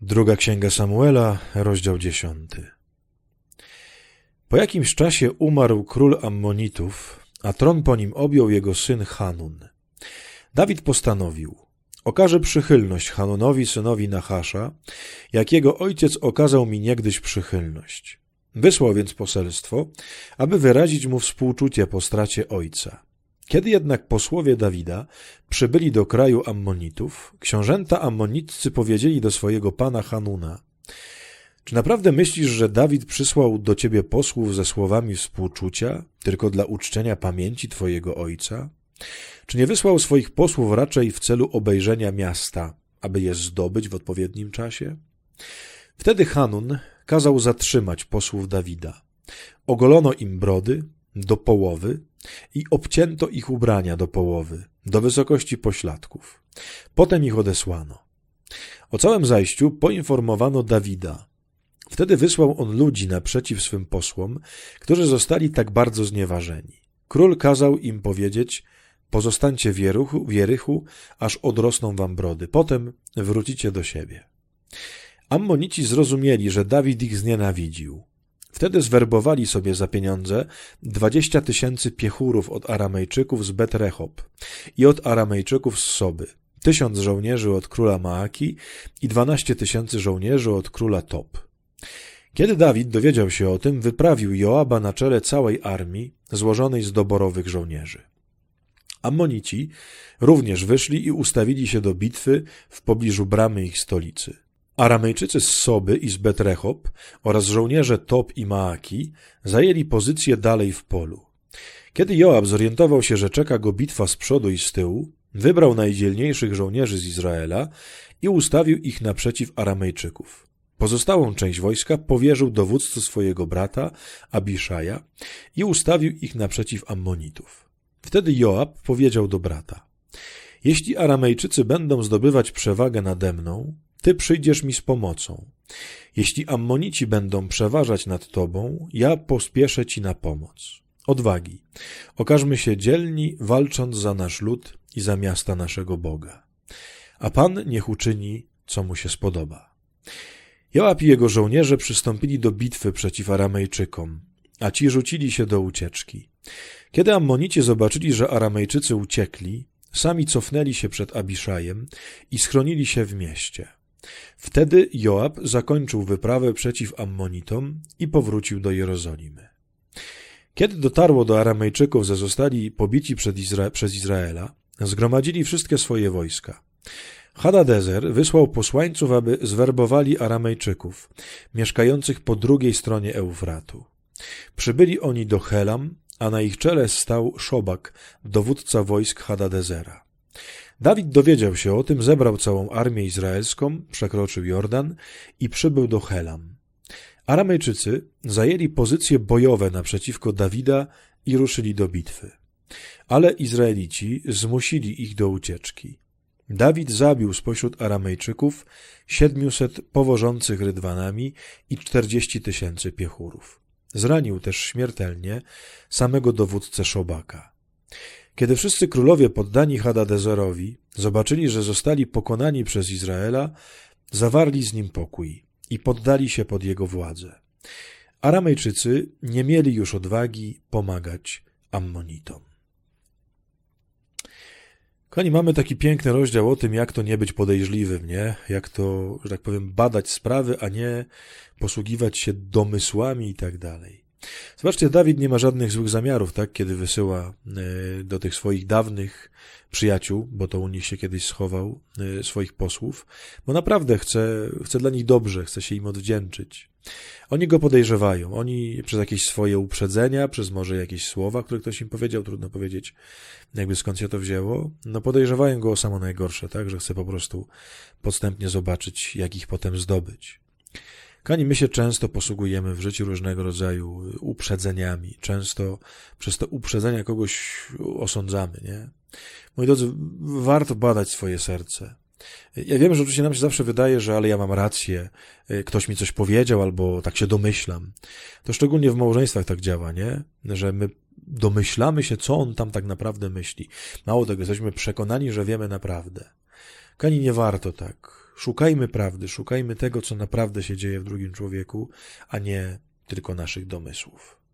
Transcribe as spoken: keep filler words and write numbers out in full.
Druga Księga Samuela, rozdział dziesiąty. Po jakimś czasie umarł król Ammonitów, a tron po nim objął jego syn Hanun. Dawid postanowił: okażę przychylność Hanunowi, synowi Nachasza, jak jego ojciec okazał mi niegdyś przychylność. Wysłał więc poselstwo, aby wyrazić mu współczucie po stracie ojca. Kiedy jednak posłowie Dawida przybyli do kraju Ammonitów, książęta ammonitcy powiedzieli do swojego pana Hanuna: czy naprawdę myślisz, że Dawid przysłał do ciebie posłów ze słowami współczucia, tylko dla uczczenia pamięci twojego ojca? Czy nie wysłał swoich posłów raczej w celu obejrzenia miasta, aby je zdobyć w odpowiednim czasie? Wtedy Hanun kazał zatrzymać posłów Dawida. Ogolono im brody do połowy i obcięto ich ubrania do połowy, do wysokości pośladków. Potem ich odesłano. O całym zajściu poinformowano Dawida. Wtedy wysłał on ludzi naprzeciw swym posłom, którzy zostali tak bardzo znieważeni. Król kazał im powiedzieć: pozostańcie w Jeruchu, w Jerichu, aż odrosną wam brody. Potem wrócicie do siebie. Ammonici zrozumieli, że Dawid ich znienawidził. Wtedy zwerbowali sobie za pieniądze dwadzieścia tysięcy piechurów od Aramejczyków z Bet-Rehob i od Aramejczyków z Soby, tysiąc żołnierzy od króla Maaki i dwanaście tysięcy żołnierzy od króla Top. Kiedy Dawid dowiedział się o tym, wyprawił Joaba na czele całej armii złożonej z doborowych żołnierzy. Ammonici również wyszli i ustawili się do bitwy w pobliżu bramy ich stolicy. Aramejczycy z Soby i z Bet-Rehob oraz żołnierze Top i Maaki zajęli pozycję dalej w polu. Kiedy Joab zorientował się, że czeka go bitwa z przodu i z tyłu, wybrał najdzielniejszych żołnierzy z Izraela i ustawił ich naprzeciw Aramejczyków. Pozostałą część wojska powierzył dowódcy swojego brata Abiszaja i ustawił ich naprzeciw Ammonitów. Wtedy Joab powiedział do brata: jeśli Aramejczycy będą zdobywać przewagę nade mną, ty przyjdziesz mi z pomocą. Jeśli Ammonici będą przeważać nad tobą, ja pospieszę ci na pomoc. Odwagi. Okażmy się dzielni, walcząc za nasz lud i za miasta naszego Boga. A Pan niech uczyni, co mu się spodoba. Joab i jego żołnierze przystąpili do bitwy przeciw Aramejczykom, a ci rzucili się do ucieczki. Kiedy Ammonici zobaczyli, że Aramejczycy uciekli, sami cofnęli się przed Abiszajem i schronili się w mieście. Wtedy Joab zakończył wyprawę przeciw Ammonitom i powrócił do Jerozolimy. Kiedy dotarło do Aramejczyków, że zostali pobici przed Izra- przez Izraela, zgromadzili wszystkie swoje wojska. Hadadezer wysłał posłańców, aby zwerbowali Aramejczyków, mieszkających po drugiej stronie Eufratu. Przybyli oni do Helam, a na ich czele stał Szobak, dowódca wojsk Hadadezera. Dawid dowiedział się o tym, zebrał całą armię izraelską, przekroczył Jordan i przybył do Helam. Aramejczycy zajęli pozycje bojowe naprzeciwko Dawida i ruszyli do bitwy. Ale Izraelici zmusili ich do ucieczki. Dawid zabił spośród Aramejczyków siedmiuset powożących rydwanami i czterdzieści tysięcy piechurów. Zranił też śmiertelnie samego dowódcę Szobaka. Kiedy wszyscy królowie poddani Hadadezerowi zobaczyli, że zostali pokonani przez Izraela, zawarli z nim pokój i poddali się pod jego władzę. Aramejczycy nie mieli już odwagi pomagać Ammonitom. Kochani, mamy taki piękny rozdział o tym, jak to nie być podejrzliwym, nie? Jak to, że tak powiem, badać sprawy, a nie posługiwać się domysłami i tak dalej. Zobaczcie, Dawid nie ma żadnych złych zamiarów, tak? Kiedy wysyła do tych swoich dawnych przyjaciół, bo to u nich się kiedyś schował, swoich posłów, bo naprawdę chce, chce dla nich dobrze, chce się im odwdzięczyć. Oni go podejrzewają, oni przez jakieś swoje uprzedzenia, przez może jakieś słowa, które ktoś im powiedział, trudno powiedzieć, jakby skąd się to wzięło, no podejrzewają go o samo najgorsze, tak? Że chce po prostu podstępnie zobaczyć, jak ich potem zdobyć. Kochani, my się często posługujemy w życiu różnego rodzaju uprzedzeniami. Często przez te uprzedzenia kogoś osądzamy, nie? Moi drodzy, warto badać swoje serce. Ja wiem, że oczywiście nam się zawsze wydaje, że ale ja mam rację, ktoś mi coś powiedział albo tak się domyślam. To szczególnie w małżeństwach tak działa, nie? Że my domyślamy się, co on tam tak naprawdę myśli. Mało tego, jesteśmy przekonani, że wiemy naprawdę. Kochani, nie warto tak. Szukajmy prawdy, szukajmy tego, co naprawdę się dzieje w drugim człowieku, a nie tylko naszych domysłów.